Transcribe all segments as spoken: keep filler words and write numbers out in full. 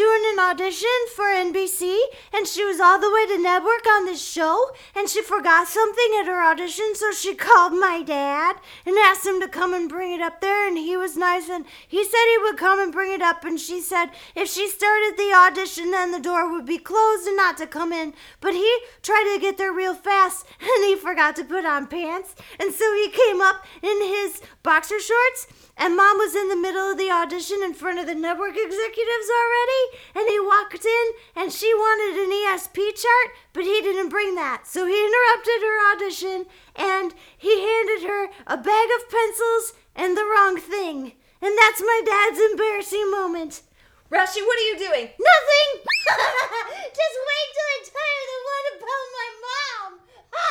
doing an audition for N B C, and she was all the way to network on this show, and she forgot something at her audition, so she called my dad and asked him to come and bring it up there, and he was nice, and he said he would come and bring it up, and she said if she started the audition, then the door would be closed and not to come in, but he tried to get there real fast, and he forgot to put on pants, and so he came up in his boxer shorts, and Mom was in the middle of the audition in front of the network executives already, and he walked in, and she wanted an E S P chart, but he didn't bring that. So he interrupted her audition, and he handed her a bag of pencils and the wrong thing. And that's my dad's embarrassing moment. Rashi, what are you doing? Nothing! Just wait till I tell you the one about my mom!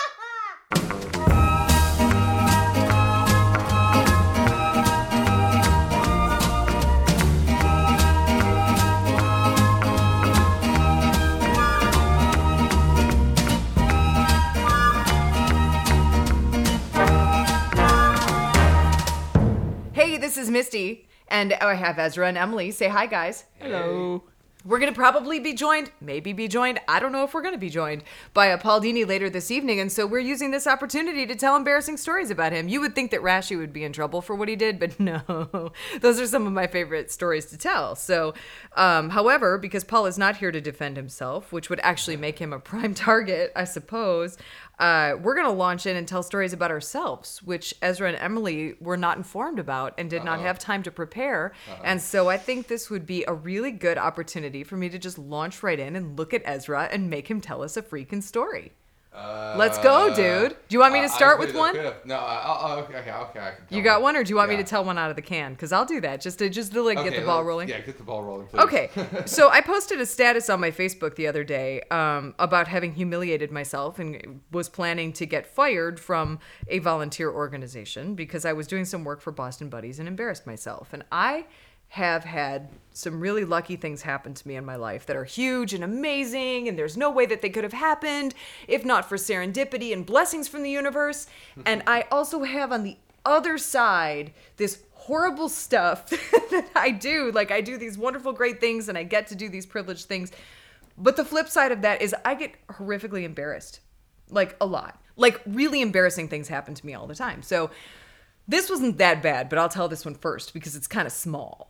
Hey, this is Misty, and I have Ezra and Emily. Say hi, guys. Hello. We're going to probably be joined, maybe be joined, I don't know if we're going to be joined, by a Paul Dini later this evening, and so we're using this opportunity to tell embarrassing stories about him. You would think that Rashi would be in trouble for what he did, but no. Those are some of my favorite stories to tell. So, um, however, because Paul is not here to defend himself, which would actually make him a prime target, I suppose, uh, we're going to launch in and tell stories about ourselves, which Ezra and Emily were not informed about and did Uh-oh. not have time to prepare. Uh-oh. And so I think this would be a really good opportunity for me to just launch right in and look at Ezra and make him tell us a freaking story. Uh, Let's go, dude. Do you want me to start with one? No, I'll, okay, okay, okay. I can you got one, or do you want yeah. me to tell one out of the can? Because I'll do that, just to just to like okay, get the ball rolling. Yeah, get the ball rolling, please. Okay, so I posted a status on my Facebook the other day um, about having humiliated myself and was planning to get fired from a volunteer organization because I was doing some work for Boston Buddies and embarrassed myself. And I have had some really lucky things happen to me in my life that are huge and amazing, and there's no way that they could have happened if not for serendipity and blessings from the universe. And I also have on the other side this horrible stuff that I do. Like, I do these wonderful, great things, and I get to do these privileged things. But the flip side of that is I get horrifically embarrassed. Like, a lot. Like, really embarrassing things happen to me all the time. So this wasn't that bad, but I'll tell this one first because it's kind of small.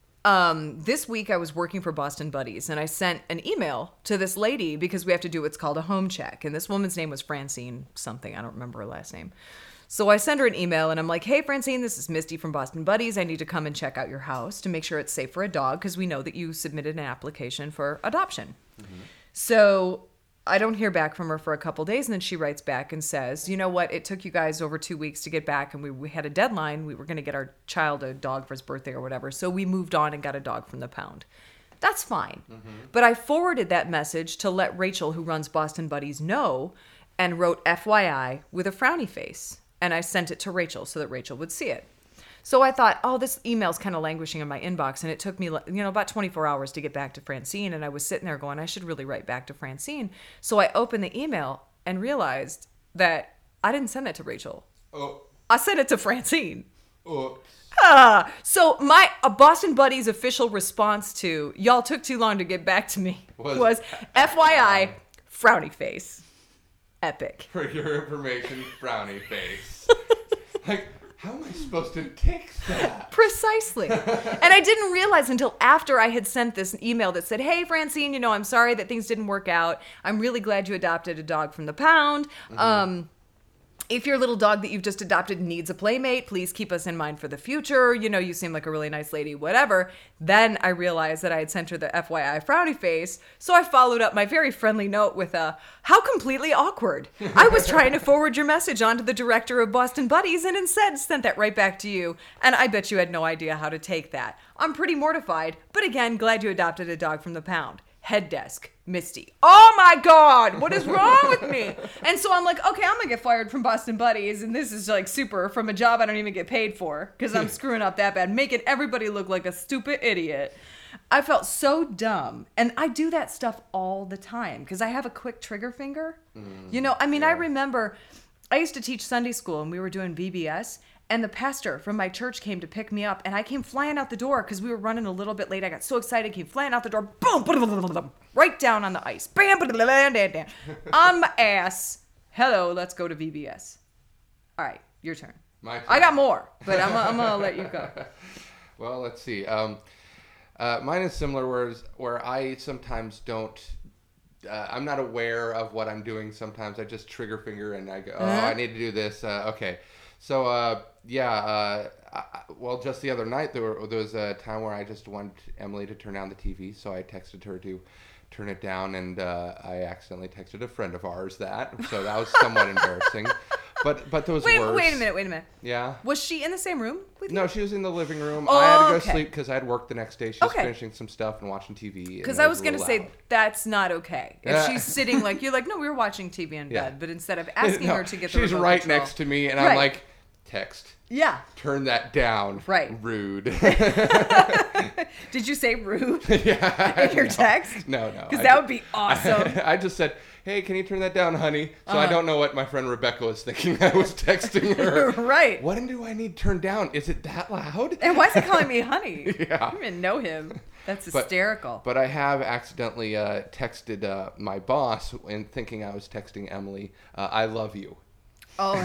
Um, this week I was working for Boston Buddies, and I sent an email to this lady because we have to do what's called a home check. And this woman's name was Francine something. I don't remember her last name. So I send her an email, and I'm like, hey, Francine, this is Misty from Boston Buddies. I need to come and check out your house to make sure it's safe for a dog because we know that you submitted an application for adoption. Mm-hmm. So I don't hear back from her for a couple days, and then she writes back and says, you know what, it took you guys over two weeks to get back, and we, we had a deadline. We were going to get our child a dog for his birthday or whatever, so we moved on and got a dog from the pound. That's fine. Mm-hmm. But I forwarded that message to let Rachel, who runs Boston Buddies, know, and wrote F Y I with a frowny face, and I sent it to Rachel so that Rachel would see it. So I thought, oh, this email's kind of languishing in my inbox, and it took me, you know, about twenty-four hours to get back to Francine, and I was sitting there going, I should really write back to Francine. So I opened the email and realized that I didn't send it to Rachel. Oh. I sent it to Francine. Oh. Ah, so my uh, Boston Buddies official response to, y'all took too long to get back to me, was, was F Y I, frowny face. Epic. For your information, frowny face. Like, how am I supposed to take that? Precisely. And I didn't realize until after I had sent this email that said, hey, Francine, you know, I'm sorry that things didn't work out. I'm really glad you adopted a dog from the pound. Mm-hmm. Um, if your little dog that you've just adopted needs a playmate, please keep us in mind for the future. You know, you seem like a really nice lady, whatever. Then I realized that I had sent her the F Y I frowny face. So I followed up my very friendly note with a, how completely awkward. I was trying to forward your message on to the director of Boston Buddies and instead sent that right back to you. And I bet you had no idea how to take that. I'm pretty mortified, but again, glad you adopted a dog from the pound. Head desk, Misty. Oh my God, what is wrong with me? And so I'm like, okay, I'm gonna get fired from Boston Buddies, and this is like super from a job I don't even get paid for because I'm screwing up that bad, making everybody look like a stupid idiot. I felt so dumb, and I do that stuff all the time because I have a quick trigger finger. Mm, you know, I mean, yeah. I remember I used to teach Sunday school, and we were doing V B S, And the pastor from my church came to pick me up, and I came flying out the door because we were running a little bit late. I got so excited, came flying out the door, boom, right down on the ice, bam, on my ass. Hello, let's go to V B S. All right, your turn. My turn. I got more, but I'm, I'm gonna let you go. Well, let's see. Um, uh, mine is similar, whereas where I sometimes don't. Uh, I'm not aware of what I'm doing. Sometimes I just trigger finger and I go, oh, Uh-huh. I need to do this. Uh, okay. So, uh, yeah, uh, I, well, just the other night, there, were, there was a time where I just wanted Emily to turn down the T V, so I texted her to turn it down, and uh, I accidentally texted a friend of ours that, so that was somewhat embarrassing. But but those Wait, worse. wait a minute, wait a minute. Yeah? Was she in the same room with you? No, she was in the living room. Oh, I had to go okay. sleep because I had work the next day. She was Okay. finishing some stuff and watching T V. Because I was going to say, that's not okay. If Yeah. she's sitting like, you're like, no, we were watching T V in Yeah. bed. But instead of asking No, her to get the she's remote right control- next to me, and Right. I'm like, text. Yeah. Turn that down. Right. Rude. Did you say rude yeah. in your no. text? No, no. Because I that ju- would be awesome. I just said, hey, can you turn that down, honey? So I Uh-huh. don't know what my friend Rebecca was thinking. I was texting her. Right. What do I need turned down? Is it that loud? And why is he calling me honey? Yeah. I don't even know him. That's But- hysterical. But I have accidentally uh, texted uh, my boss and thinking I was texting Emily, uh, I love you. Oh,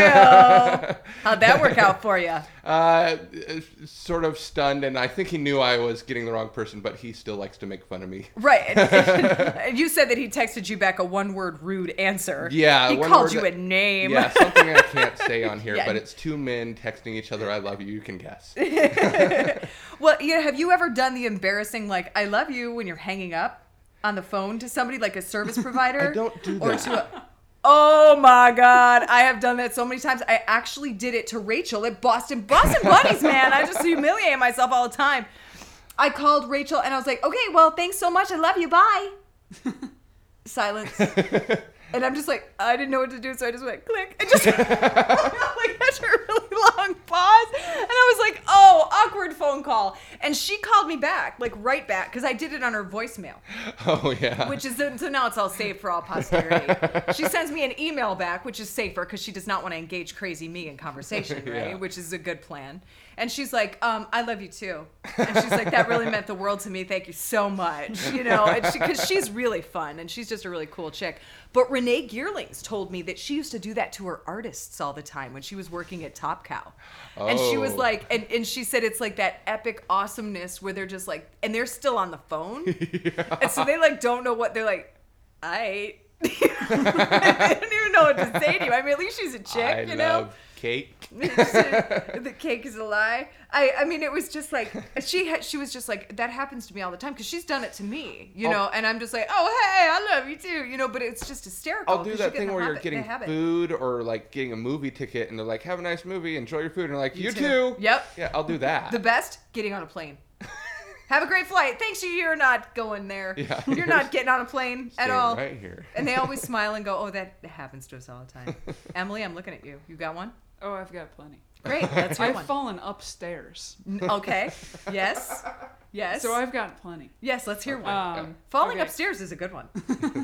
hell. How'd that work out for you? Uh, sort of stunned, and I think he knew I was getting the wrong person, but he still likes to make fun of me. Right. And, and you said that he texted you back a one-word rude answer. Yeah, He one called word you that- a name. Yeah, something I can't say on here, Yeah. but it's two men texting each other, I love you, you can guess. Well, you know, have you ever done the embarrassing, like, I love you when you're hanging up on the phone to somebody, like a service provider? I don't do Or that. to a, oh my God. I have done that so many times. I actually did it to Rachel at Boston. Boston Buddies, man. I just humiliate myself all the time. I called Rachel and I was like, okay, well, thanks so much. I love you. Bye. Silence. And I'm just like, I didn't know what to do, so I just went click and just like that's a really long pause. And I was like, oh, awkward phone call. And she called me back, like right back, because I did it on her voicemail, Oh, yeah. which is so now it's all saved for all posterity. She sends me an email back, which is safer because she does not want to engage crazy me in conversation, right? Yeah. Which is a good plan. And she's like, um, I love you too. And she's like, that really meant the world to me. Thank you so much. You know, and she, because she's really fun and she's just a really cool chick. But Renee Geerlings told me that she used to do that to her artists all the time when she was working at Top Cow. And she was Oh. like, and, and she said it's like that epic awesomeness where they're just like, and they're still on the phone. Yeah. And so they like don't know what they're like, I they don't even know what to say to you. I mean, at least she's a chick, I you love know? cake. The cake is a lie. I, I mean, it was just like she had, she was just like that happens to me all the time because she's done it to me, you Oh. know. And I'm just like, oh hey, I love you too, you know. But it's just hysterical. I'll do 'cause that you get thing in the where you're habit- getting the habit. food or like getting a movie ticket and they're like, have a nice movie, enjoy your food. And they're like, you, too. too. Yep. Yeah, I'll do that. The best, getting on a plane. Have a great flight. Thanks, you. You're not going there. Yeah, You're you're not getting on a plane at Staying all. right here. And they always smile and go, oh, that happens to us all the time. Emily, I'm looking at you. You got one? Oh, I've got plenty. Great. That's your I've one. fallen upstairs, N- Okay. Yes. Yes. so I've got plenty. Yes, let's hear one. Um, Falling okay. upstairs is a good one.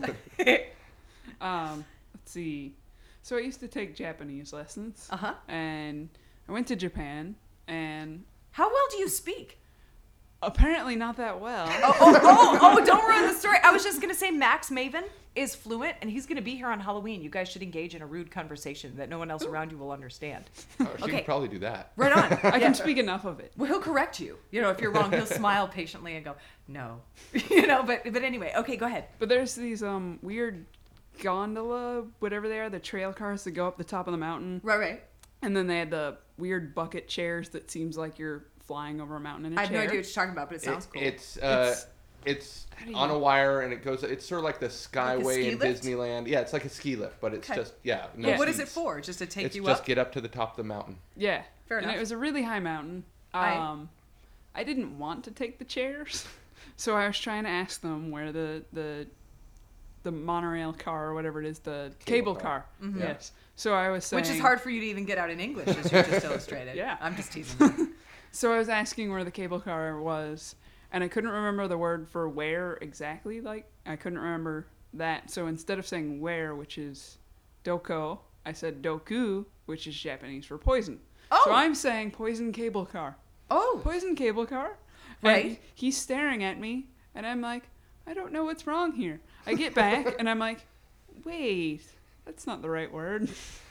Um, let's see. So I used to take Japanese lessons, Uh-huh. and I went to Japan, and How well do you speak? apparently not that well. Oh, oh, oh, oh, don't ruin the story. I was just going to say Max Maven is fluent, and he's going to be here on Halloween. You guys should engage in a rude conversation that no one else around you will understand. Oh, she Okay. could probably do that. Right on. I Yeah. can speak enough of it. Well, he'll correct you. You know, if you're wrong, he'll smile patiently and go, no. You know, but but anyway, okay, go ahead. But there's these um weird gondola, whatever they are, the trail cars that go up the top of the mountain, Right, right. and then they had the weird bucket chairs that seems like you're flying over a mountain in a I have chair. no idea what you're talking about, but it sounds It- cool. It's uh, It's- it's, How do you- on a wire and it goes. It's sort of like the Skyway ski in lift? Disneyland. Yeah, it's like a ski lift, but it's Okay. just yeah. No Yeah. What is it seats. for? Just to take It's you just up? get up to the top of the mountain. Yeah. Fair and enough. it was a really high mountain. Aye. Um, I didn't want to take the chairs, so I was trying to ask them where the the the monorail car or whatever it is, the Cable cable, car. car. Mhm. Yes. So I was saying, Which is hard for you to even get out in English, as you just illustrated. Yeah. I'm just teasing you. So I was asking where the cable car was, and I couldn't remember the word for where exactly. Like I couldn't remember that. So instead of saying where, which is doko, I said doku, which is Japanese for poison. Oh. So I'm saying poison cable car. Oh. Poison cable car. Right. And he's staring at me, and I'm like, I don't know what's wrong here. I get back, and I'm like, wait, that's not the right word.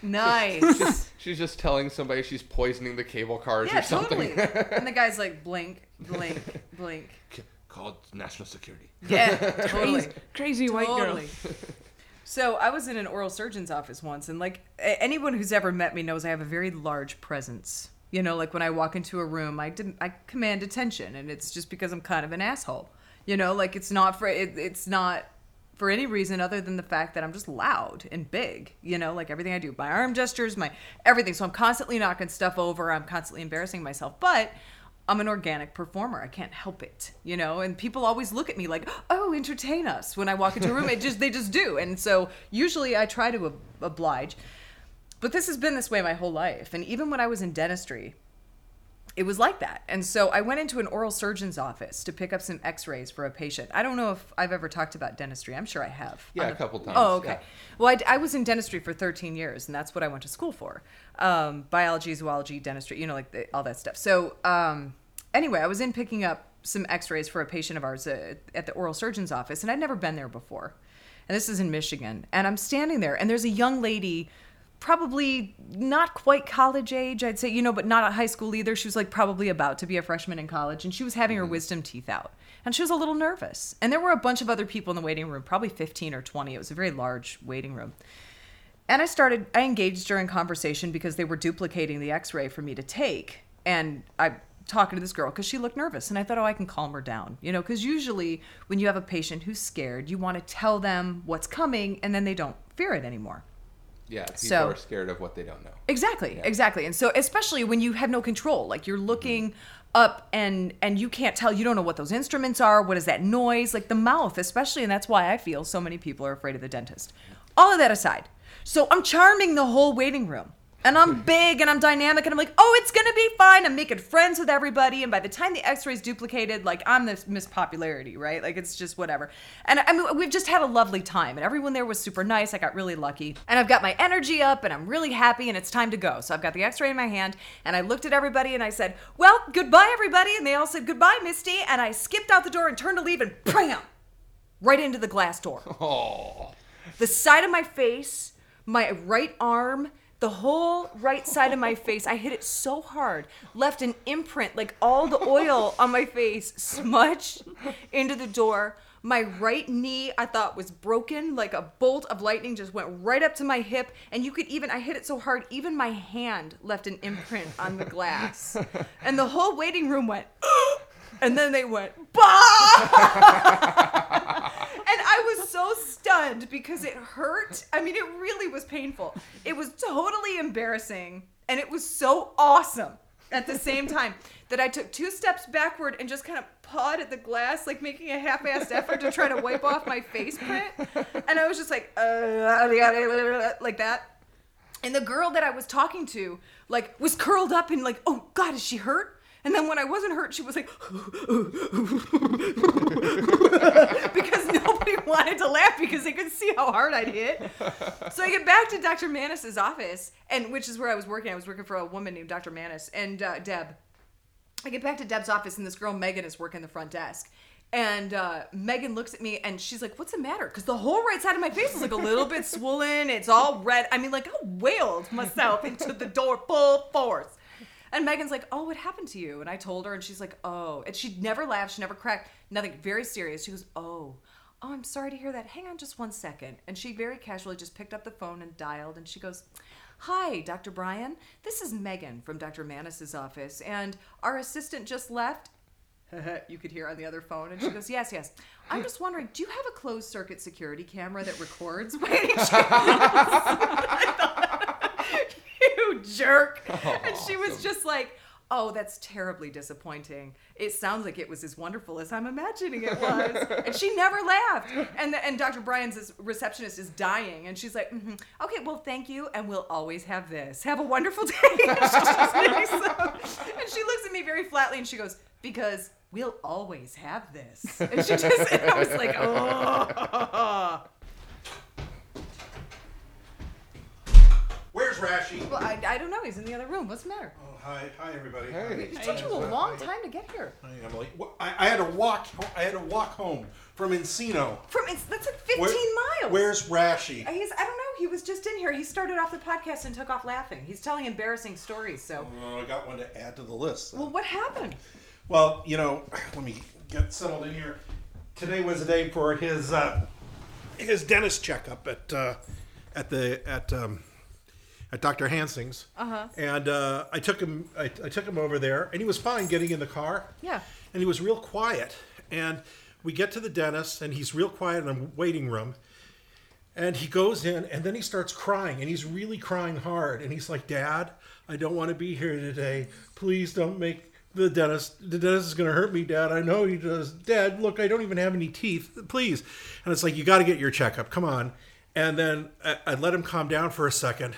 Nice. She's just telling somebody she's poisoning the cable cars Yeah, or something. totally. And the guy's like, blink, blink, blink. Called national security. Yeah, totally. Crazy, crazy white girl. Totally. So I was in an oral surgeon's office once, and like a- anyone who's ever met me knows I have a very large presence. You know, like when I walk into a room, I didn't, I command attention, and it's just because I'm kind of an asshole. You know, like it's not for it, it's not for any reason other than the fact that I'm just loud and big. You know, like everything I do, my arm gestures, my everything. So I'm constantly knocking stuff over. I'm constantly embarrassing myself, but I'm an organic performer. I can't help it, you know, and people always look at me like, oh, entertain us when I walk into a room. It just, they just do. And so usually I try to ob- oblige, but this has been this way my whole life. And even when I was in dentistry, it was like that. And so I went into an oral surgeon's office to pick up some x-rays for a patient. I don't know if I've ever talked about dentistry. I'm sure I have. Yeah, On a the- couple times. Oh, okay. Yeah. Well, I, I was in dentistry for thirteen years, and that's what I went to school for. Um, biology, zoology, dentistry, you know, like the, all that stuff. So um, anyway, I was in picking up some x-rays for a patient of ours uh, at the oral surgeon's office, and I'd never been there before. And this is in Michigan. And I'm standing there, and there's a young lady, probably not quite college age, I'd say, you know, but not at high school either. She was like probably about to be a freshman in college, and she was having her wisdom teeth out. And she was a little nervous. And there were a bunch of other people in the waiting room, probably fifteen or twenty. It was a very large waiting room. And I started, I engaged her in conversation because they were duplicating the x-ray for me to take. And I talking to this girl because she looked nervous. And I thought, oh, I can calm her down. You know, because usually when you have a patient who's scared, you want to tell them what's coming, and then they don't fear it anymore. Yeah, people So- are scared of what they don't know. Exactly, exactly. And so especially when you have no control, like you're looking up and and you can't tell, you don't know what those instruments are, what is that noise, like the mouth especially, and that's why I feel so many people are afraid of the dentist. All of that aside, so I'm charming the whole waiting room. And I'm big and I'm dynamic and I'm like, oh, it's going to be fine. I'm making friends with everybody. And by the time the x-ray's duplicated, like I'm this Miss Popularity, right? Like it's just whatever. And I mean, we've just had a lovely time and everyone there was super nice. I got really lucky and I've got my energy up and I'm really happy and it's time to go. So I've got the x-ray in my hand and I looked at everybody and I said, well, goodbye, everybody. And they all said, goodbye, Misty. And I skipped out the door and turned to leave and bam, right into the glass door. Oh. The side of my face, my right arm, the whole right side of my face, I hit it so hard, left an imprint, like all the oil on my face smudged into the door. My right knee, I thought, was broken, like a bolt of lightning just went right up to my hip. And you could even, I hit it so hard, even my hand left an imprint on the glass. And the whole waiting room went, and then they went, bah! And I was so stunned because it hurt. I mean, it really was painful. It was totally embarrassing. And it was so awesome at the same time that I took two steps backward and just kind of pawed at the glass, like making a half-assed effort to try to wipe off my face print. And I was just like, uh, like that. And the girl that I was talking to, like, was curled up and like, oh, God, is she hurt? And then when I wasn't hurt, she was like, because nobody wanted to laugh because they could see how hard I'd hit. So I get back to Doctor Manis's office, and which is where I was working. I was working for a woman named Doctor Manis and uh, Deb. I get back to Deb's office, and this girl, Megan, is working the front desk. And uh, Megan looks at me, and she's like, what's the matter? Because the whole right side of my face is like a little bit swollen. It's all red. I mean, like, I wailed myself into the door full force. And Megan's like, oh, what happened to you? And I told her, and she's like, oh. And she never laughed. She never cracked. Nothing. Very serious. She goes, oh. Oh, I'm sorry to hear that. Hang on just one second. And she very casually just picked up the phone and dialed. And she goes, hi, Doctor Brian. This is Megan from Doctor Manis's office. And our assistant just left. You could hear on the other phone. And she goes, yes, yes. I'm just wondering, do you have a closed circuit security camera that records by any chance? I thought, you jerk. Oh, and she was awesome. just like, oh, that's terribly disappointing. It sounds like it was as wonderful as I'm imagining it was. And she never laughed. And the, and Doctor Brian's receptionist is dying. And she's like, mm-hmm. Okay, well, thank you. And we'll always have this. Have a wonderful day. And, she just makes up. And she looks at me very flatly and she goes, because we'll always have this. And she just, and I was like, oh. Where's Rashy? Well, I, I don't know. He's in the other room. What's the matter? Oh, hi, hi everybody. Hey. It took you a long time to get here. Hi, Emily. Well, I, I had to walk. I had to walk home from Encino. From it's that's like fifteen Where- miles. Where's Rashy? He's I don't know. He was just in here. He started off the podcast and took off laughing. He's telling embarrassing stories. So, Oh, I got one to add to the list. well, what happened? Well, you know, let me get settled in here. Today was the day for his uh, his dentist checkup at uh, at the at um, at Doctor Hansing's. Uh-huh. And uh, I took him I, I took him over there, and he was fine getting in the car. Yeah. And he was real quiet. And we get to the dentist, and he's real quiet in the waiting room. And he goes in, and then he starts crying, and he's really crying hard. And he's like, "Dad, I don't want to be here today. Please don't make the dentist. The dentist is going to hurt me, Dad. I know he does. Dad, look, I don't even have any teeth. Please." And it's like, you got to get your checkup. Come on. And then I, I let him calm down for a second.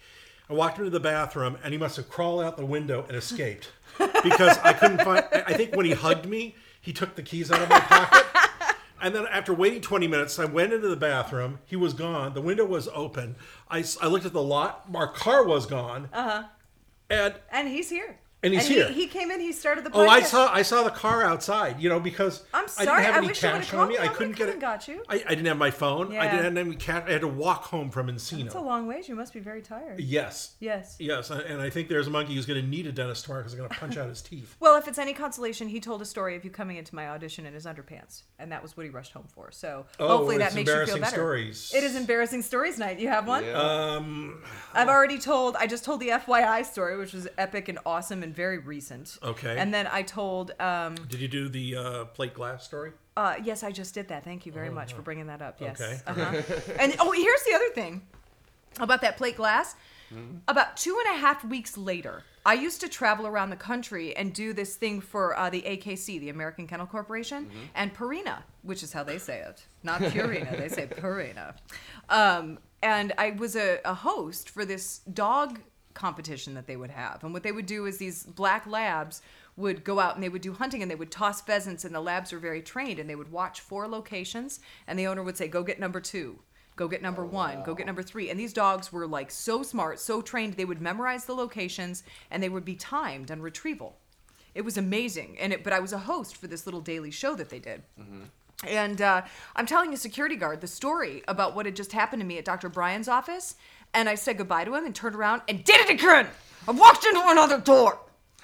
I walked into the bathroom, and he must have crawled out the window and escaped because I couldn't find. I think when he hugged me, he took the keys out of my pocket. And then after waiting twenty minutes, I went into the bathroom. He was gone. The window was open. I, I looked at the lot. Our car was gone. Uh-huh. And And he's here. And he's he, here. He came in. He started the podcast. oh, I saw I saw the car outside. You know, because I'm I sorry. didn't have I any wish you would've cash on called me. me. I I couldn't would've get come it. and got you. I, I didn't have my phone. I Yeah. didn't have any cash. I had to walk home from Encino. It's a long ways. You must be very tired. Yes. Yes. Yes, and I think there's a monkey who's going to need a dentist tomorrow because they're going to punch out his teeth. Well, if it's any consolation, he told a story of you coming into my audition in his underpants, and that was what he rushed home for. So Oh, hopefully it's that makes you feel embarrassing better. stories. It is embarrassing stories night. You have one? Yeah. Um. I've already told. I just told the F Y I story, which was epic and awesome and very recent. Okay. And then I told. Um, Did you do the uh, plate glass story? uh, yes, I just did that. Thank you very much for bringing that up. Yes. Okay. Uh-huh. And oh, here's the other thing about that plate glass. About two and a half weeks later, I used to travel around the country and do this thing for uh, the A K C, the American Kennel Corporation, and Purina, which is how they say it. Not Purina, they say Purina. Um, and I was a, a host for this dog competition that they would have. And what they would do is these black labs would go out and they would do hunting and they would toss pheasants, and the labs were very trained, and they would watch four locations, and the owner would say, "Go get number two. Go get number one, go get number three." And these dogs were like so smart, so trained, they would memorize the locations and they would be timed on retrieval. It was amazing. And it, but I was a host for this little daily show that they did. Mm-hmm. And uh, I'm telling a security guard the story about what had just happened to me at Doctor Brian's office. And I said goodbye to him and turned around and did it again. I walked into another door.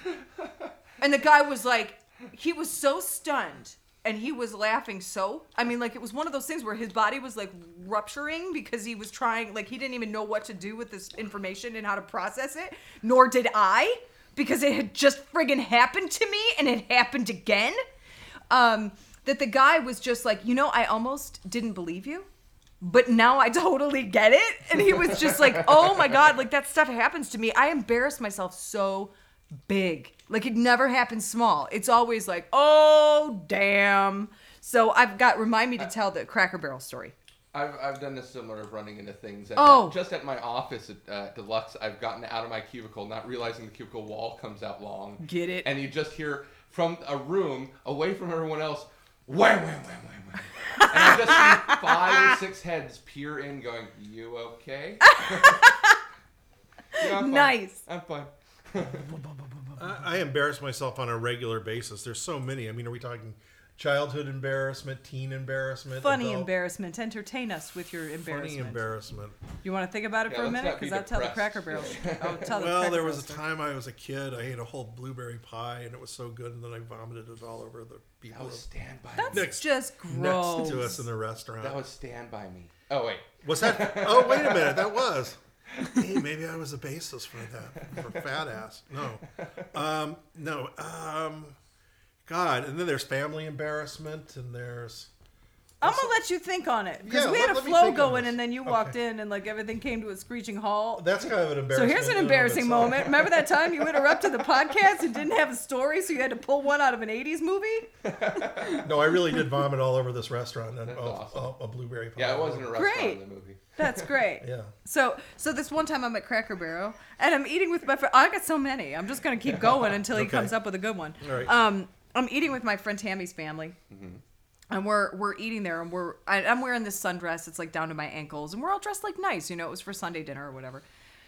And the guy was like, he was so stunned. And he was laughing so, I mean, like, it was one of those things where his body was, like, rupturing because he was trying, like, he didn't even know what to do with this information and how to process it. Nor did I, because it had just friggin' happened to me and it happened again. Um, that the guy was just like, you know, I almost didn't believe you, but now I totally get it. And he was just like, oh my God, like, that stuff happens to me. I embarrass myself so big. Like, it never happens small. It's always like, oh, damn. So I've got, remind me to tell the Cracker Barrel story. I've, I've done this similar of running into things. And Oh. Just at my office at uh, Deluxe, I've gotten out of my cubicle, not realizing the cubicle wall comes out long. Get it? And you just hear from a room away from everyone else, wham, wham, wham, wham, wham. And I just see five or six heads peer in going, "You okay?" Yeah, I'm fine. Nice. I'm fine. I, I embarrass myself on a regular basis. There's so many. I mean, are we talking childhood embarrassment, teen embarrassment, Funny adult- embarrassment. Entertain us with your embarrassment. Funny embarrassment. You want to think about it Yeah, for a let's minute? not be Because I'll tell the depressed. Cracker Barrel. I'll tell the Well, Cracker there Barrel was a story. time I was a kid. I ate a whole blueberry pie, and it was so good, and then I vomited it all over the That people was Stand By That's Me. next- just gross. next to us in the restaurant. That was Stand By Me. Oh, wait. Was that? Oh, wait a minute. That was. Hey, maybe I was a basis for that. For fat ass. No. Um, no. Um, God. And then there's family embarrassment, and there's. I'm gonna let you think on it because Yeah, we let- had a let me flow think on going, this. and then you Okay. walked in, and like everything came to a screeching halt. That's kind of an So embarrassment. here's an in and of embarrassing itself. moment. Remember that time you interrupted the podcast and didn't have a story, so you had to pull one out of an eighties movie? No, I really did vomit all over this restaurant and That's a, awesome. a, a blueberry pie. Yeah, it wasn't a restaurant Great. in the movie. That's great. Yeah. So, so this one time I'm at Cracker Barrel and I'm eating with my friend. I got so many. I'm just gonna keep going until he Okay. comes up with a good one. All right. Um, I'm eating with my friend Tammy's family, and we're we're eating there, and we're I, I'm wearing this sundress. It's like down to my ankles, and we're all dressed like nice. You know, it was for Sunday dinner or whatever.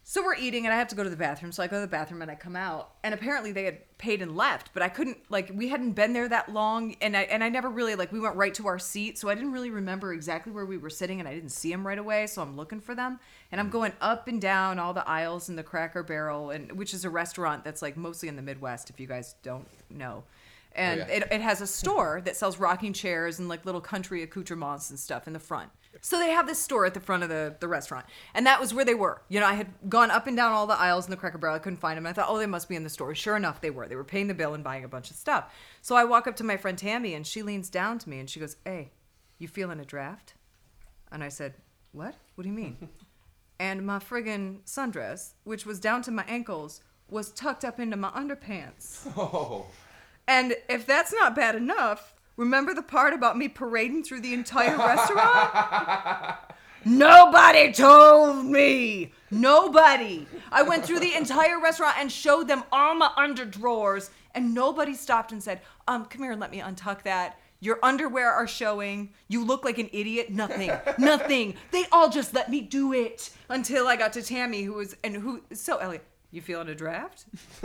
So we're eating and I have to go to the bathroom. So I go to the bathroom and I come out. And apparently they had paid and left. But I couldn't, like, we hadn't been there that long. And I and I never really, like, we went right to our seat. So I didn't really remember exactly where we were sitting. And I didn't see them right away. So I'm looking for them. And I'm going up and down all the aisles in the Cracker Barrel, and which is a restaurant that's, like, mostly in the Midwest, if you guys don't know. And Oh, yeah. it, it has a store that sells rocking chairs and, like, little country accoutrements and stuff in the front. So they have this store at the front of the, the restaurant. And that was where they were. You know, I had gone up and down all the aisles in the Cracker Barrel. I couldn't find them. I thought, oh, they must be in the store. Sure enough, they were. They were paying the bill and buying a bunch of stuff. So I walk up to my friend Tammy, and she leans down to me, and she goes, hey, you feeling a draft? And I said, what? What do you mean? And my friggin' sundress, which was down to my ankles, was tucked up into my underpants. Oh. And if that's not bad enough, remember the part about me parading through the entire restaurant? Nobody told me. Nobody. I went through the entire restaurant and showed them all my underdrawers, and nobody stopped and said, um, come here and let me untuck that. Your underwear are showing. You look like an idiot. Nothing. Nothing. They all just let me do it until I got to Tammy, who was, and who, so Elliot, you feeling a draft?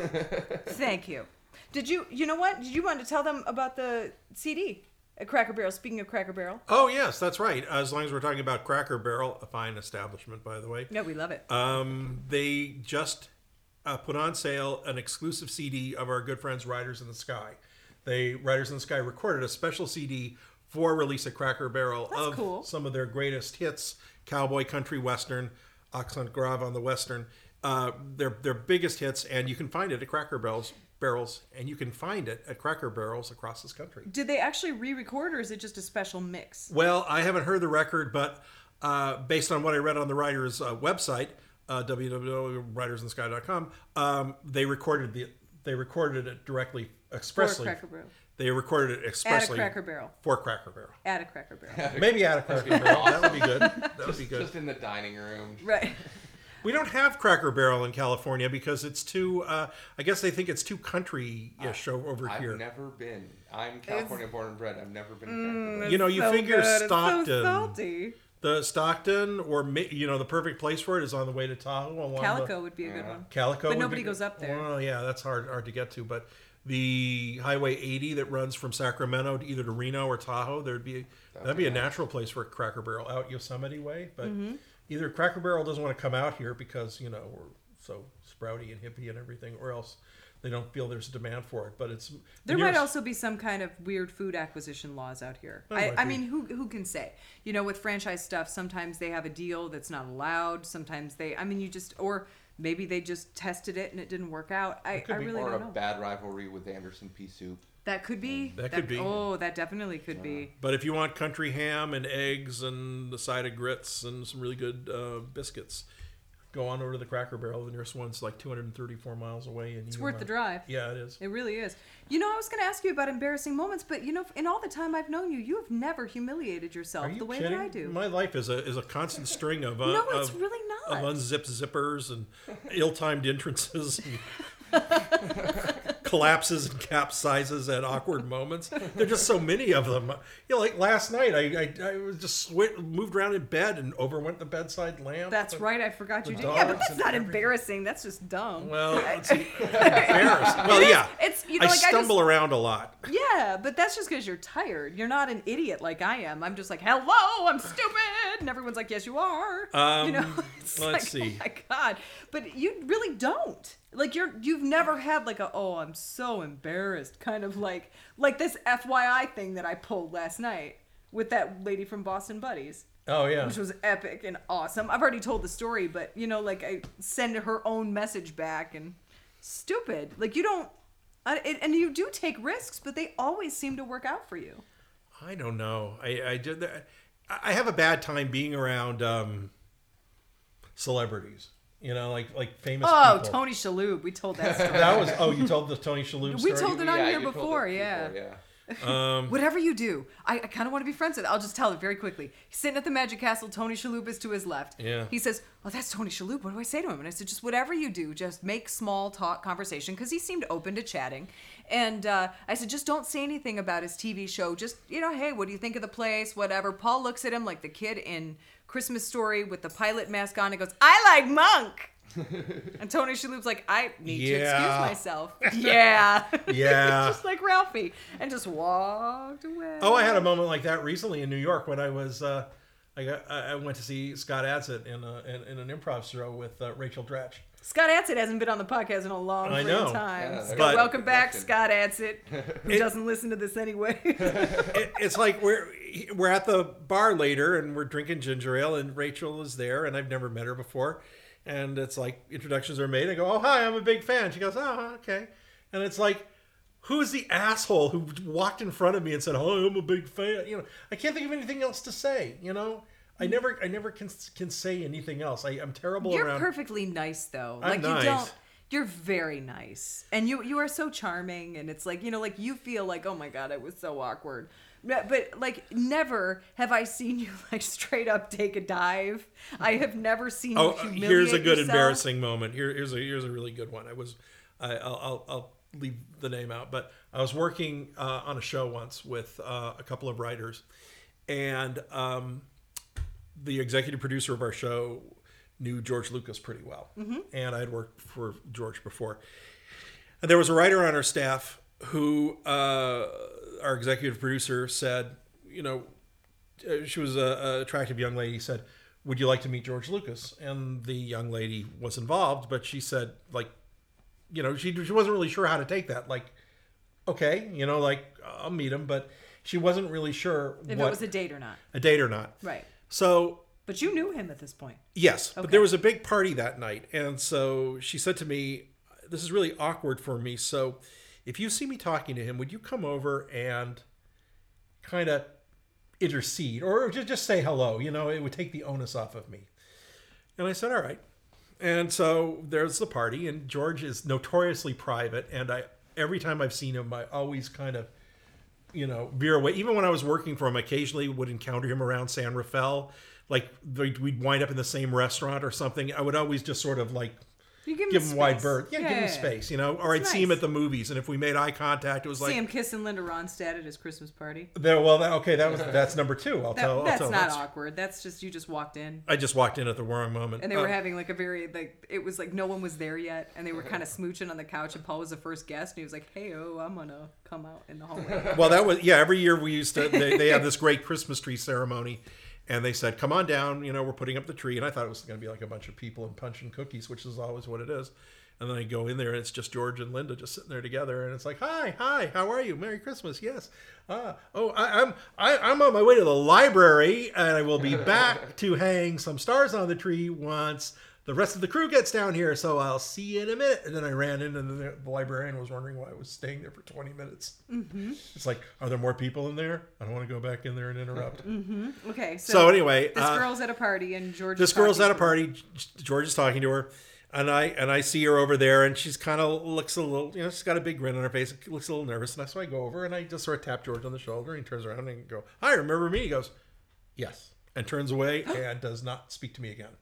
Thank you. Did you, you know what? Did you want to tell them about the C D at Cracker Barrel? Speaking of Cracker Barrel. Oh, yes, that's right. As long as we're talking about Cracker Barrel, a fine establishment, by the way. No, we love it. Um, they just uh, put on sale an exclusive C D of our good friends Riders in the Sky. They Riders in the Sky recorded a special C D for release at Cracker Barrel That's of cool. some of their greatest hits, cowboy, country, western, accent grave on the western, uh, their their biggest hits, and you can find it at Cracker Barrels. Barrels, and you can find it at Cracker Barrels across this country. Did they actually re-record, or is it just a special mix? Well, I haven't heard the record, but uh, based on what I read on the Riders uh, website, uh, w w w dot riders in the sky dot com, um, they recorded the they recorded it directly, expressly. For Cracker Barrel. They recorded it expressly At a Cracker Barrel. for Cracker Barrel. At a Cracker Barrel. Maybe at a Cracker Barrel. That would be good. That would Just, be good. just in the dining room. Right. We don't have Cracker Barrel in California because it's too. Uh, I guess they think it's too country-ish over I've here. never been. I'm California born and bred. I've never been to Cracker Mm, Barrel. You know, you so figure good. It's so Stockton. salty. The Stockton, or ma- you know, the perfect place for it is on the way to Tahoe. Along Calico the, would be a good one. Calico, But would nobody be- goes up there. Well, yeah, that's hard hard to get to. But the Highway eighty that runs from Sacramento to either to Reno or Tahoe, there'd be that'd be a natural place for a Cracker Barrel out Yosemite way. But Mm-hmm. either Cracker Barrel doesn't want to come out here because you know we're so sprouty and hippie and everything, or else they don't feel there's a demand for it. But it's There the might nearest- also be some kind of weird food acquisition laws out here. There I, might I be. mean, who who can say? You know, with franchise stuff, sometimes they have a deal that's not allowed. Sometimes they, I mean, you just, or maybe they just tested it and it didn't work out. I, could I be. really Or a don't know. bad rivalry with Anderson Pea Soup. That could be. That could be. Oh, that definitely could be. But if you want country ham and eggs and the side of grits and some really good uh, biscuits, go on over to the Cracker Barrel. The nearest one's like two hundred thirty-four miles away. And It's worth the drive. Yeah, it is. It really is. You know, I was going to ask you about embarrassing moments, but you know, in all the time I've known you, you have never humiliated yourself Are you the way kidding? that I do. My life is a is a constant string of uh, No, it's of, really not. of unzipped zippers and ill-timed entrances. And collapses and capsizes at awkward moments. There are just so many of them. You know, like last night, I I, I was just swi moved around in bed and overwent the bedside lamp. That's right. I forgot you the did. Yeah, but dogs that's and not everything. embarrassing. That's just dumb. Well, let's see. Embarrassed. Well, yeah. It's you know, I like stumble I around a lot. just, yeah, but that's just because you're tired. You're not an idiot like I am. I'm just like, hello, I'm stupid, and everyone's like, yes, you are. Um, you know, it's let's like, see. oh my god, but you really don't. Like you're, you've never had like a, oh, I'm so embarrassed, kind of like, like this F Y I thing that I pulled last night with that lady from Boston Buddies. Oh yeah. Which was epic and awesome. I've already told the story, but you know, like I send her own message back and stupid. Like you don't, I, it, and you do take risks, but they always seem to work out for you. I don't know. I I did. I have a bad time being around um, celebrities. You know, like like famous. Oh, people. Tony Shalhoub. We told that story. That was. Oh, you told the Tony Shalhoub We story. told it on here you told before, it yeah. yeah. Um, Whatever you do, I, I kind of want to be friends with it. I'll just tell it very quickly. He's sitting at the Magic Castle. Tony Shalhoub is to his left. Yeah. He says, oh, that's Tony Shalhoub. What do I say to him? And I said, just whatever you do, just make small talk conversation, because he seemed open to chatting. And uh, I said, just don't say anything about his T V show. Just, you know, hey, what do you think of the place? Whatever. Paul looks at him like the kid in Christmas Story with the pilot mask on and goes, I like Monk. And Tony Shalhoub's like, I need to Yeah. excuse myself. Yeah. Yeah. Just like Ralphie. And just walked away. Oh, I had a moment like that recently in New York when I was, uh, I got, I I went to see Scott Adsit in, a, in, in an improv show with uh, Rachel Dratch. Scott Adsit hasn't been on the podcast in a long I freaking know. time. Yeah, Scott, but- welcome back, Question. Scott Adsit, who It- doesn't listen to this anyway. It, it's like we're we're at the bar later and we're drinking ginger ale and Rachel is there and I've never met her before, and it's like introductions are made. I go, oh hi, I'm a big fan. She goes, oh okay, and it's like, who's the asshole who walked in front of me and said, oh I'm a big fan? You know, I can't think of anything else to say. You know, I never I never can can say anything else. I, I'm terrible You're around. perfectly nice, though. I'm like nice. you don't. You're very nice, and you you are so charming, and it's like, you know, like you feel like, oh my god, it was so awkward. But, but like never have I seen you like straight up take a dive. I have never seen Oh, you humiliate here's a good yourself. embarrassing moment. Here, here's a here's a really good one. I was, I, I'll, I'll I'll leave the name out, but I was working uh, on a show once with uh, a couple of writers, and um, the executive producer of our show knew George Lucas pretty well, mm-hmm. and I had worked for George before. And there was a writer on our staff who uh, our executive producer said, you know, uh, she was a, a attractive young lady, said, would you like to meet George Lucas? And the young lady was involved, but she said, like, you know, she, she wasn't really sure how to take that. Like, okay, you know, like, I'll meet him, but she wasn't really sure If what, it was a date or not. a date or not. Right. So But you knew him at this point. yes, but Okay. there was a big party that night. And so she said to me, this is really awkward for me. So if you see me talking to him, would you come over and kind of intercede or just, just say hello? You know, it would take the onus off of me. And I said, all right. And so there's the party, and George is notoriously private. And I, every time I've seen him, I always kind of, you know, veer away. Even when I was working for him, occasionally would encounter him around San Rafael. Like we'd wind up in the same restaurant or something. I would always just sort of like You give him, give the him wide space. berth. Yeah, give him yeah. space, you know. Or I'd It's see him nice. at the movies, and if we made eye contact, it was like, See him kissing Linda Ronstadt at his Christmas party. there. Well, that, okay, that was that's number two. I'll That, tell. I'll that's tell. not That's- awkward. That's just, you just walked in. I just walked in at the wrong moment. And they were Uh, having like a very, like, it was like no one was there yet. And they were kind of smooching on the couch. And Paul was the first guest. And he was like, hey, oh, I'm going to come out in the hallway. well, that was yeah. Every year we used to. They, they have this great Christmas tree ceremony, and they said, "Come on down. You know, we're putting up the tree." And I thought it was going to be like a bunch of people and punch and cookies, which is always what it is. And then I go in there, and it's just George and Linda just sitting there together, and it's like, "Hi, hi, how are you? Merry Christmas, yes. Uh, oh, I, I'm I, I'm on my way to the library, and I will be back to hang some stars on the tree once the rest of the crew gets down here. So I'll see you in a minute." And then I ran in, and the, the librarian was wondering why I was staying there for twenty minutes. Mm-hmm. It's like, are there more people in there? I don't want to go back in there and interrupt. Okay. So, So anyway, this uh, girl's at a party and George this is girl's talking at a to her. party. George is talking to her, and I and I see her over there, and she's kind of looks a little, you know, she's got a big grin on her face, looks a little nervous, and so I go over and I just sort of tap George on the shoulder, and he turns around and go, "Hi, remember me?" He goes, "Yes," and turns away and does not speak to me again.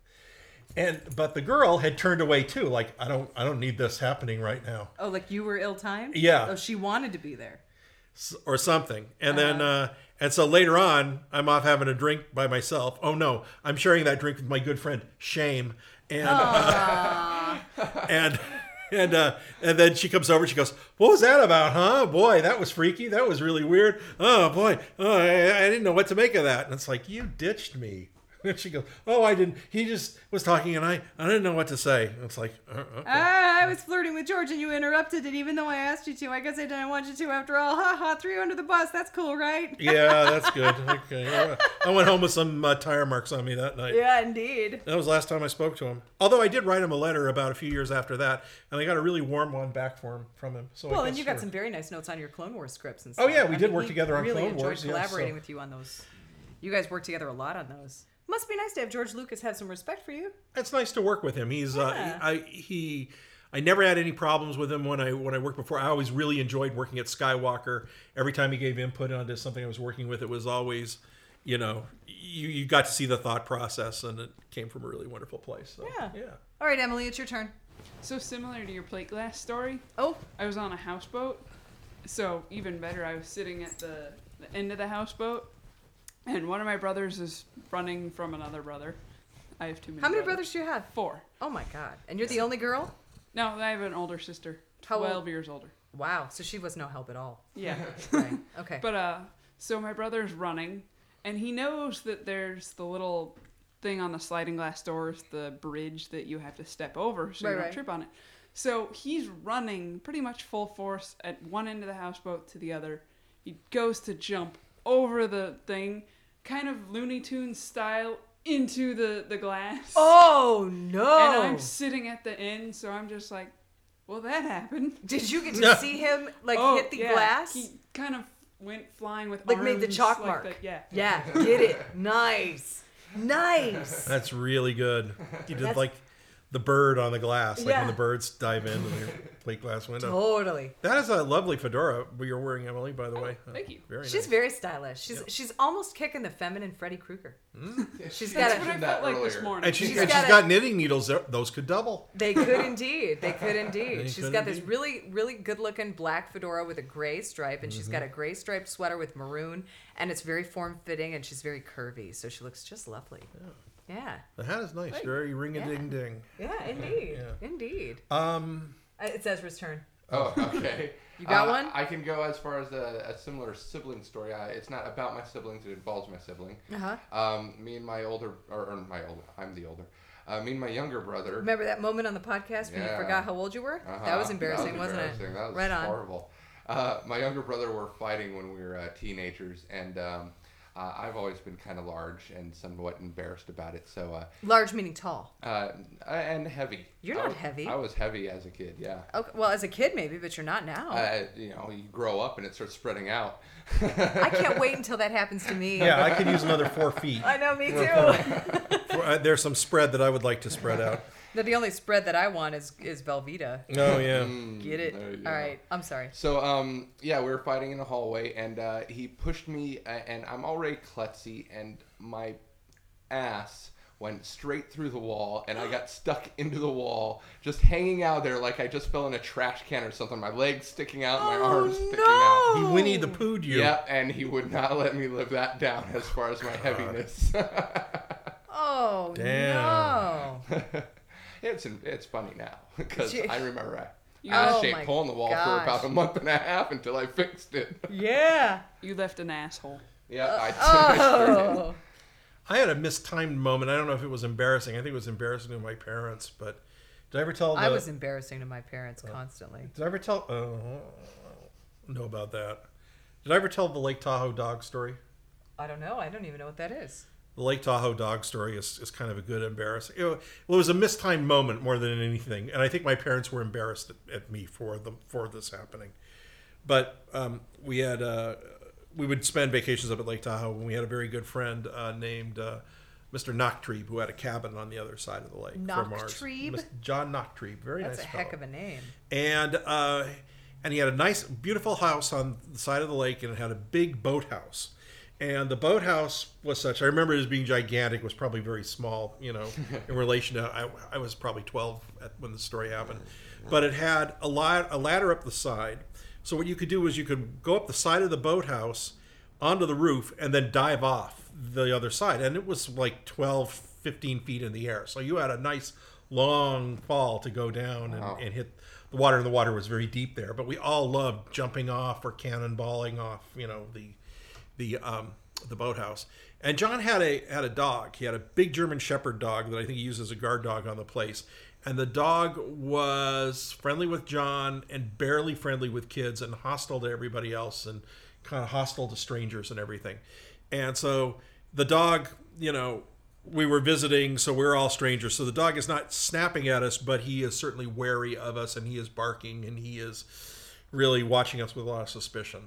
And but the girl had turned away too, like I don't I don't need this happening right now. Oh, like you were ill-timed? Yeah. Oh, she wanted to be there. Or something. And then, uh, and so later on, I'm off having a drink by myself. Oh no, I'm sharing that drink with my good friend Shame. And, uh, and, and, uh, and then she comes over, she goes, "What was that about, huh? Boy, that was freaky. That was really weird. Oh boy, oh, I, I didn't know what to make of that." And it's like, you ditched me. And she goes, "Oh, I didn't. He just was talking, and I, I didn't know what to say." And it's like, uh, okay. Ah, I was flirting with George and you interrupted it even though I asked you to. I guess I didn't want you to after all. Ha ha, threw you under the bus. That's cool, right? Yeah, that's good. Okay, I went home with some uh, tire marks on me that night. Yeah, indeed. That was the last time I spoke to him. Although I did write him a letter about a few years after that, and I got a really warm one back for him from him. So I Well, and guess you got sure. some very nice notes on your Clone Wars scripts and Oh, stuff. yeah, we I did mean, work he together on really Clone enjoyed Wars, yeah, collaborating so- with you on those. You guys worked together a lot on those. Must be nice to have George Lucas have some respect for you. It's nice to work with him. He's Yeah. uh, I he I never had any problems with him when I when I worked before. I always really enjoyed working at Skywalker. Every time he gave input onto something I was working with, it was always, you know, you, you got to see the thought process, and it came from a really wonderful place. So, Yeah. yeah. All right, Emily, it's your turn. So similar to your plate glass story, Oh, I was on a houseboat. So even better, I was sitting at the, the end of the houseboat, and one of my brothers is running from another brother. I have too many. How many brothers. brothers do you have? Four. Oh my god. And you're the only girl? No, I have an older sister. How old? Twelve years older. Wow. So she was no help at all. Yeah. Right. Okay. But uh, so my brother's running, and he knows that there's the little thing on the sliding glass doors, the bridge that you have to step over so Right, you don't right. trip on it. So he's running pretty much full force at one end of the houseboat to the other. He goes to jump over the thing, kind of Looney Tunes style, into the, the glass. Oh no. And I'm sitting at the end, so I'm just like, well, that happened. Did you get to see him like Oh, hit the yeah. glass? He kind of went flying with Like made the arms chalk like mark. that. Yeah. Yeah, get it. Nice. Nice. That's really good. You did That's- like the bird on the glass, like Yeah. when the birds dive into the plate glass window. Totally. That is a lovely fedora you're wearing, Emily, by the Oh, way. thank you. Very She's nice. very stylish. She's she's almost kicking the feminine Freddy Krueger. She's got That's a what I mentioned that felt like this earlier. morning. And, she, She's and got she's a- got knitting needles. Those could double. They could indeed. They could indeed. They She's could got this indeed. really, really good looking black fedora with a gray stripe, and she's got a gray striped sweater with maroon, and it's very form fitting, and she's very curvy, so she looks just lovely. Yeah. The hat is nice. Very ring a ding ding. Yeah, indeed. Yeah. Indeed. Um, Uh, It's Ezra's turn. Oh, okay. You got Uh, one? I can go as far as a, a similar sibling story. I, it's not about my siblings; it involves my sibling. Uh-huh. Um, me and my older, or, or my older, I'm the older. Uh, me and my younger brother. Remember that moment on the podcast when you Yeah. forgot how old you were? Uh-huh. That was embarrassing, That was wasn't embarrassing. it? That was right on. horrible. Uh, my younger brother were fighting when we were uh, teenagers, and um, uh, I've always been kind of large and somewhat embarrassed about it. So, uh, Large meaning tall. uh, and heavy. You're I not was- heavy. I was heavy as a kid. Yeah. Okay, well, as a kid maybe, but you're not now. Uh, you know, you grow up and it starts spreading out. I can't wait until that happens to me. yeah, I could use another four feet. I know, me too. For- uh, There's some spread that I would like to spread out. No, the only spread that I want is is Velveeta. Oh, yeah. Mm, Get it? there you All go. right. I'm sorry. So, um, yeah, we were fighting in the hallway, and uh, he pushed me, uh, and I'm already klutzy, and my ass went straight through the wall, and I got stuck into the wall, just hanging out there like I just fell in a trash can or something. My legs sticking out, my Oh, arms sticking no! out. He Winnie the Pooh'd you. Yeah, and he would not let me live that down as far as my heaviness. Oh Damn. no. it's it's funny now because Gee. I remember I, You- I Oh was shaped my hole in the wall gosh. for about a month and a half until I fixed it. Yeah. You left an asshole. Yeah, I did. Oh. I had a mistimed moment. I don't know if it was embarrassing. I think it was embarrassing to my parents, but did I ever tell the, I was embarrassing to my parents constantly. Did I ever tell oh, I don't know about that. Did I ever tell the Lake Tahoe dog story? I don't know. I don't even know what that is. The Lake Tahoe dog story is, is kind of a good embarrassing. It, well, it was a mistimed moment more than anything, and I think my parents were embarrassed at, at me for the for this happening. But um, we had uh, we would spend vacations up at Lake Tahoe, and we had a very good friend uh, named uh, Mister Knocktrebe, who had a cabin on the other side of the lake from ours. Knocktrebe? Mis- John Knocktrebe, very That's nice a heck fellow. of a name. And uh, and he had a nice, beautiful house on the side of the lake, and it had a big boathouse. And the boathouse was such, I remember it as being gigantic, it was probably very small, you know, in relation to, I, I was probably twelve at, when the story happened. But it had a, la- a ladder up the side. So what you could do is you could go up the side of the boathouse onto the roof and then dive off the other side. And it was like twelve, fifteen feet in the air. So you had a nice long fall to go down and, Wow. and hit the water. And the water was very deep there. But we all loved jumping off or cannonballing off, you know, the the um, the boathouse. And John had a had a dog. He had a big German Shepherd dog that I think he used as a guard dog on the place. And the dog was friendly with John and barely friendly with kids and hostile to everybody else and kind of hostile to strangers and everything. And so the dog, you know, we were visiting, so we're all strangers. So the dog is not snapping at us, but he is certainly wary of us, and he is barking, and he is really watching us with a lot of suspicion.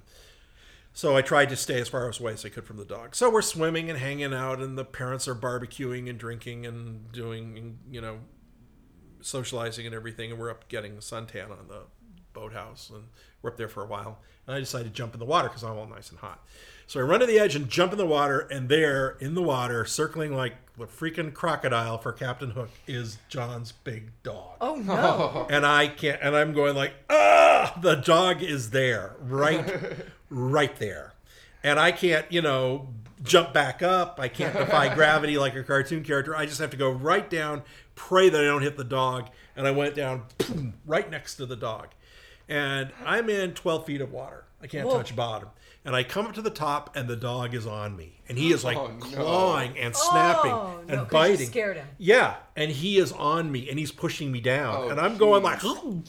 So I tried to stay as far away as I could from the dog. So we're swimming and hanging out, and the parents are barbecuing and drinking and doing, you know, socializing and everything. And we're up getting suntan on the boathouse, and we're up there for a while. And I decided to jump in the water because I'm all nice and hot. So I run to the edge and jump in the water, and there in the water, circling like the freaking crocodile for Captain Hook, is John's big dog. Oh no. And I can't, and I'm going like, ah, the dog is there, right, right there. And I can't, you know, jump back up. I can't defy gravity like a cartoon character. I just have to go right down, pray that I don't hit the dog. And I went down boom, right next to the dog. And I'm in twelve feet of water. I can't Whoa. touch bottom. And I come up to the top, and the dog is on me. And he is like Oh, no. clawing and snapping Oh, no, and 'cause you biting. scared him. Yeah, and he is on me, and he's pushing me down. Oh, and I'm going geez.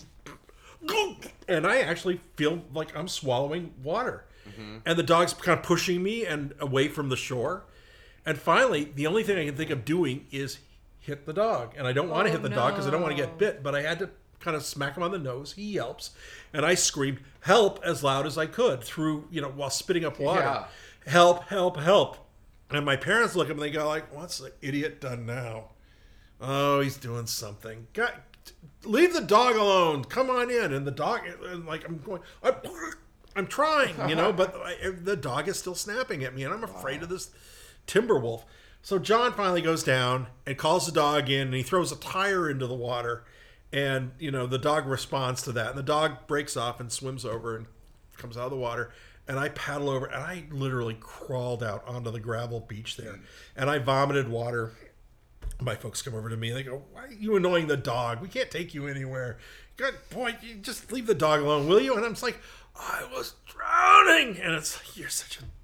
like... And I actually feel like I'm swallowing water. Mm-hmm. And the dog's kind of pushing me and away from the shore. And finally, the only thing I can think of doing is hit the dog. And I don't want to Oh, hit the dog because I don't want to no. get bit. But I had to kind of smack him on the nose. He yelps. And I screamed, help, as loud as I could through, you know, while spitting up water. Yeah. Help, help, help. And my parents look at me and they go like, what's the idiot done now? Oh, he's doing something. God, leave the dog alone. Come on in. And the dog, and like, I'm going, I'm, I'm trying, you know, but I, the dog is still snapping at me, and I'm afraid wow. of this timber wolf. So John finally goes down and calls the dog in, and he throws a tire into the water, and, you know, the dog responds to that. And the dog breaks off and swims over and comes out of the water. And I paddle over, and I literally crawled out onto the gravel beach there. And I vomited water. My folks come over to me, and they go, why are you annoying the dog? We can't take you anywhere. God, boy, you just leave the dog alone, will you? And I'm just like, I was drowning. And it's like, you're such a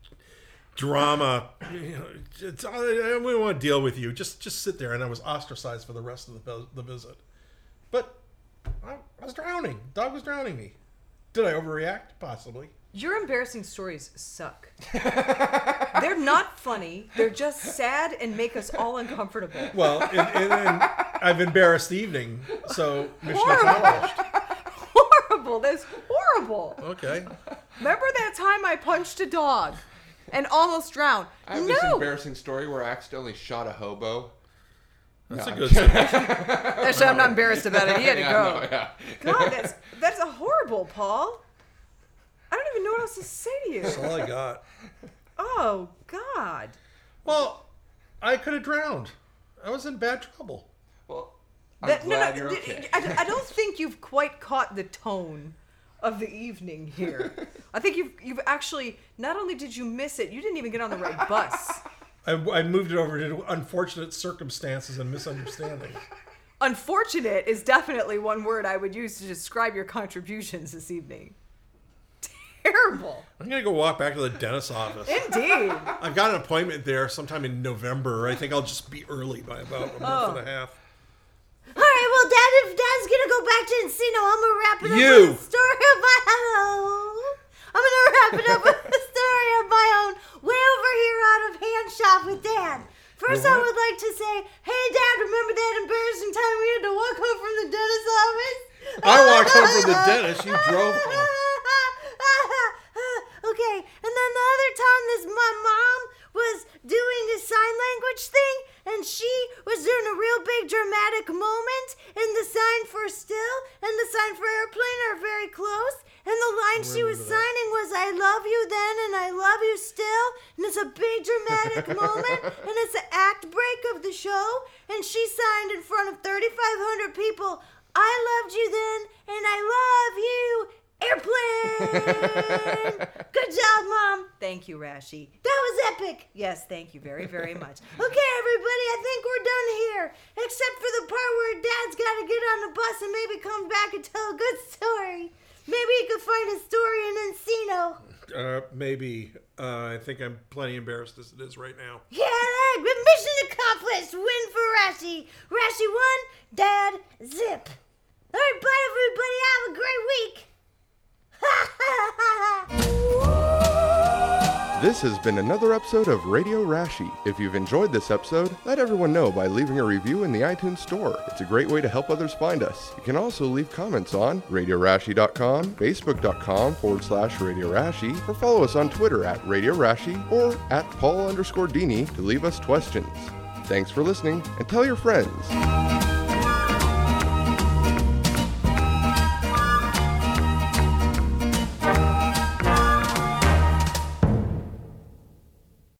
drama. You know, it's, I don't want to deal with you. Just just sit there. And I was ostracized for the rest of the, the visit. But I, I was drowning. Dog was drowning me. Did I overreact? Possibly. Your embarrassing stories suck. They're not funny. They're just sad and make us all uncomfortable. Well, and, and, and I've embarrassed the evening, so mission Horrible. accomplished. Horrible. That's horrible. Okay. Remember that time I punched a dog and almost drowned? I have no. this embarrassing story where I accidentally shot a hobo. That's No, a I'm good kidding. suggestion. Actually, I'm not embarrassed about it. He had to Yeah, go. no, yeah. God, that's that's a horrible, Paul. I don't even know what else to say to you. That's all I got. Oh, God. Well, I could have drowned. I was in bad trouble. Well, I'm That, no, glad no, you're th- okay. I, I don't think you've quite caught the tone of the evening here. I think you've you've actually, not only did you miss it, you didn't even get on the right bus. I, I moved it over to unfortunate circumstances and misunderstandings. Unfortunate is definitely one word I would use to describe your contributions this evening. Terrible. I'm going to go walk back to the dentist's office. Indeed. I've got an appointment there sometime in November. I think I'll just be early by about a month Oh. and a half. All right, well, Dad, if Dad's gonna go back to Encino, I'm gonna wrap it up You. with a story of my hello. I'm gonna wrap it up with a story of my own, way over here out of hand shop with Dad. First, I What? would like to say, hey, Dad, remember that embarrassing time we had to walk home from the dentist's office? I walked home from the dentist. You drove home. Okay, and then the other time, this my mom was doing a sign language thing, and she was doing a real big dramatic moment, and the sign for still and the sign for airplane are very close, and the line she was remember that. signing was I love you then and I love you still, and it's a big dramatic moment, and it's the act break of the show, and she signed in front of thirty-five hundred people, I loved you then and I love you, airplane. Good job, Mom. Thank you, Rashi. That was epic. Yes, thank you very, very much. Okay, everybody, I think we're done here. Except for the part where Dad's got to get on the bus and maybe come back and tell a good story. Maybe he could find a story in Encino. Uh, maybe. Uh, I think I'm plenty embarrassed as it is right now. Yeah, that, mission accomplished. Win for Rashi. Rashi won, Dad zip. All right, bye, everybody. Have a great week. This has been another episode of Radio Rashi. If you've enjoyed this episode, let everyone know by leaving a review in the iTunes Store. It's a great way to help others find us. You can also leave comments on radio rashi dot com, facebook.com forward slash Radio Rashi, or follow us on Twitter at Radio Rashi or at Paul underscore Dini to leave us questions. Thanks for listening, and tell your friends.